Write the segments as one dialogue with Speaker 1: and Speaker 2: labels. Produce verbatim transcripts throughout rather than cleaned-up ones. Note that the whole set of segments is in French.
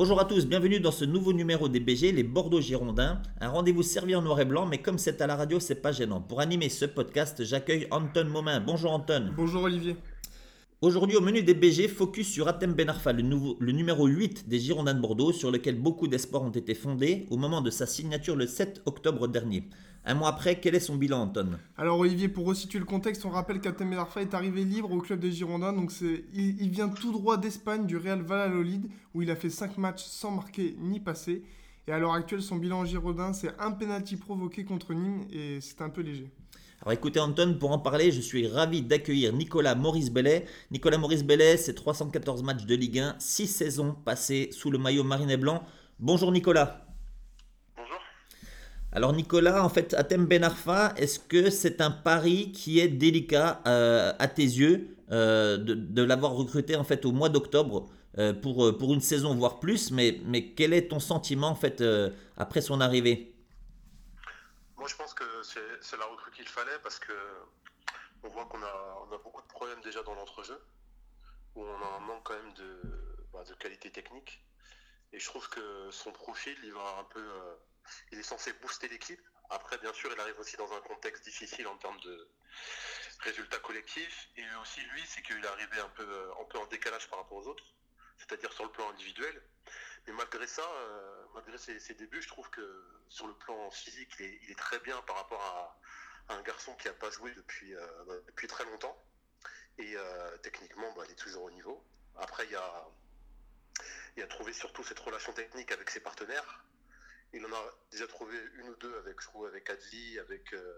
Speaker 1: Bonjour à tous, bienvenue dans ce nouveau numéro des B G, les Bordeaux Girondins. Un rendez-vous servi en noir et blanc, mais comme c'est à la radio, c'est pas gênant. Pour animer ce podcast, j'accueille Anton Momin. Bonjour Anton.
Speaker 2: Bonjour Olivier.
Speaker 1: Aujourd'hui au menu des B G, focus sur Hatem Ben Arfa, le, nouveau, le numéro huit des Girondins de Bordeaux, sur lequel beaucoup d'espoirs ont été fondés au moment de sa signature le sept octobre dernier. Un mois après, quel est son bilan, Anton ?
Speaker 2: Alors Olivier, pour resituer le contexte, on rappelle qu'Hatem Ben Arfa est arrivé libre au club des Girondins. Donc c'est, il, il vient tout droit d'Espagne, du Real Valladolid, où il a fait cinq matchs sans marquer ni passer. Et à l'heure actuelle, son bilan en Girondins, c'est un pénalty provoqué contre Nîmes et c'est un peu léger.
Speaker 1: Alors écoutez Anton, pour en parler, je suis ravi d'accueillir Nicolas Maurice-Bellet. Nicolas Maurice-Bellet, c'est trois cent quatorze matchs de Ligue un, six saisons passées sous le maillot marine et blanc. Bonjour Nicolas.
Speaker 3: Bonjour.
Speaker 1: Alors Nicolas, en fait, Hatem Ben Arfa, est-ce que c'est un pari qui est délicat euh, à tes yeux euh, de, de l'avoir recruté en fait au mois d'octobre euh, pour, pour une saison voire plus, mais, mais quel est ton sentiment en fait euh, après son arrivée ?
Speaker 3: Moi, je pense que c'est, c'est la recrue qu'il fallait parce que on voit qu'on a, on a beaucoup de problèmes déjà dans l'entrejeu, où on a un manque quand même de, bah, de qualité technique. Et je trouve que son profil, il va un peu, euh, il est censé booster l'équipe. Après, bien sûr, il arrive aussi dans un contexte difficile en termes de résultats collectifs. Et aussi, lui, c'est qu'il est arrivé un peu, un peu en décalage par rapport aux autres, c'est-à-dire sur le plan individuel. Mais malgré ça, euh, malgré ses, ses débuts, je trouve que sur le plan physique, il est, il est très bien par rapport à, à un garçon qui n'a pas joué depuis, euh, depuis très longtemps. Et euh, techniquement, bah, il est toujours au niveau. Après, il y a, il a trouvé surtout cette relation technique avec ses partenaires. Il en a déjà trouvé une ou deux avec, je trouve, avec Adli, avec, euh,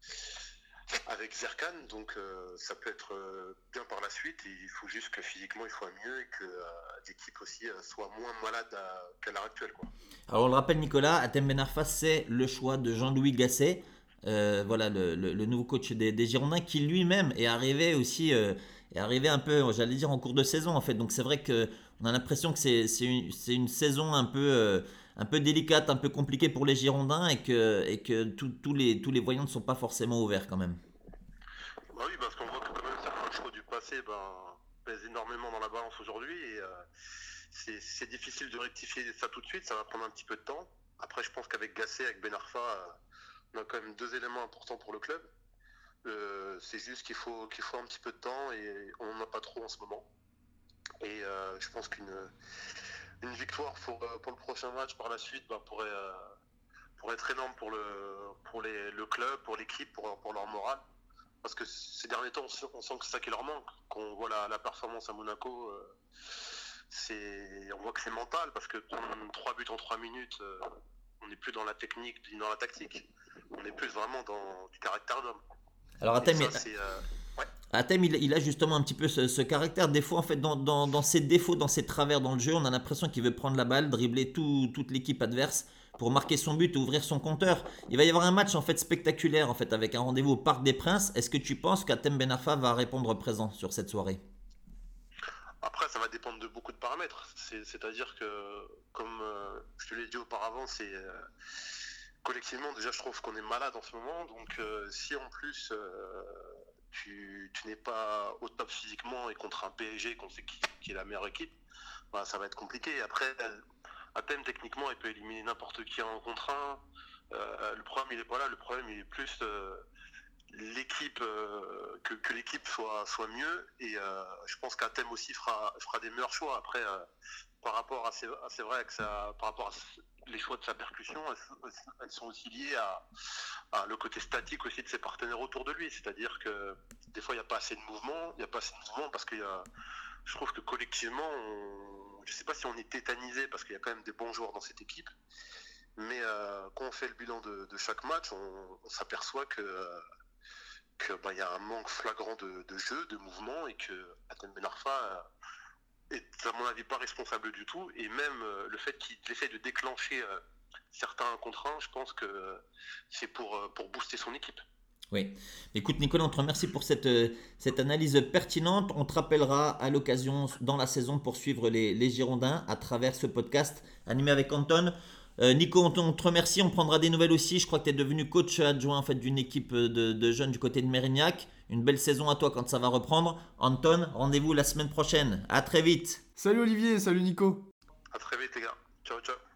Speaker 3: avec Zerkan. Donc euh, ça peut être euh, bien par la suite. Et il faut juste que physiquement, il soit mieux et que euh, l'équipe aussi euh, soit moins malade à, qu'à l'heure actuelle, quoi.
Speaker 1: Alors on le rappelle Nicolas, Hatem Ben Arfa, c'est le choix de Jean-Louis Gasset, euh, voilà le, le, le nouveau coach des, des Girondins, qui lui-même est arrivé aussi, euh, est arrivé un peu, j'allais dire en cours de saison en fait. Donc c'est vrai que on a l'impression que c'est, c'est, une, c'est une saison un peu, euh, un peu délicate, un peu compliquée pour les Girondins et que, et que tous les, tous les voyants ne sont pas forcément ouverts quand même.
Speaker 3: Bah oui, parce qu'on voit que quand même certains choix du passé ben, pèsent énormément dans la balance aujourd'hui et euh, c'est, c'est difficile de rectifier ça tout de suite, ça va prendre un petit peu de temps. Après, je pense qu'avec Gasset, avec Ben Arfa, euh, on a quand même deux éléments importants pour le club. Euh, c'est juste qu'il faut, qu'il faut un petit peu de temps et on n'en a pas trop en ce moment. Et euh, je pense qu'une une victoire pour, pour le prochain match par la suite bah, pourrait, euh, pourrait être énorme pour, le, pour les, le club, pour l'équipe, pour, pour leur morale. Parce que ces derniers temps, on sent que c'est ça qui leur manque. Qu'on voit la, la performance à Monaco, euh, c'est, on voit que c'est mental. Parce que trois buts en trois minutes, euh, on n'est plus dans la technique, dans la tactique. On est plus vraiment dans du caractère d'homme.
Speaker 1: Alors Hatem,
Speaker 3: ça, c'est, euh, ouais.
Speaker 1: Hatem il, il a justement un petit peu ce, ce caractère. Des fois, en fait, dans, dans, dans ses défauts, dans ses travers dans le jeu, on a l'impression qu'il veut prendre la balle, dribbler tout, toute l'équipe adverse pour marquer son but et ouvrir son compteur. Il va y avoir un match en fait spectaculaire en fait avec un rendez-vous au Parc des Princes. Est-ce que tu penses qu'Hatem Ben Arfa va répondre présent sur cette soirée ?
Speaker 3: Après, ça va dépendre de beaucoup de paramètres. C'est, c'est-à-dire que, comme euh, je te l'ai dit auparavant, c'est euh, collectivement déjà je trouve qu'on est malade en ce moment. Donc euh, si en plus euh, tu, tu n'es pas au top physiquement et contre un P S G qu'on sait qui, qui est la meilleure équipe, bah, ça va être compliqué. Après, Hatem techniquement il peut éliminer n'importe qui en contre un. Euh, le problème il est pas là. Le problème il est plus euh, l'équipe euh, que, que l'équipe soit soit mieux et euh, je pense qu'Hatem aussi fera fera des meilleurs choix. Après euh, par rapport à c'est, à c'est vrai que ça par rapport à les choix de sa percussion, elles, elles sont aussi liées à, à le côté statique aussi de ses partenaires autour de lui. C'est-à-dire que des fois il n'y a pas assez de mouvement, il n'y a pas assez de mouvement parce qu'il y a, je trouve que collectivement, on, je ne sais pas si on est tétanisé parce qu'il y a quand même des bons joueurs dans cette équipe. Mais euh, quand on fait le bilan de, de chaque match, on, on s'aperçoit que euh, que bah, y a un manque flagrant de, de jeu, de mouvement et que Hatem Ben Arfa euh, est à mon avis pas responsable du tout et même euh, le fait qu'il essaie de déclencher euh, certains contre un, je pense que euh, c'est pour, euh, pour booster son équipe.
Speaker 1: Oui. Écoute Nicolas, on te remercie pour cette, cette analyse pertinente. On te rappellera à l'occasion dans la saison pour suivre les, les Girondins à travers ce podcast animé avec Anton. Euh, Nico, on te remercie, on prendra des nouvelles aussi. Je crois que tu es devenu coach adjoint en fait, d'une équipe de, de jeunes du côté de Mérignac. Une belle saison à toi quand ça va reprendre. Anton, rendez-vous la semaine prochaine. À très vite.
Speaker 2: Salut Olivier, salut Nico.
Speaker 3: À très vite, les gars. Ciao, ciao.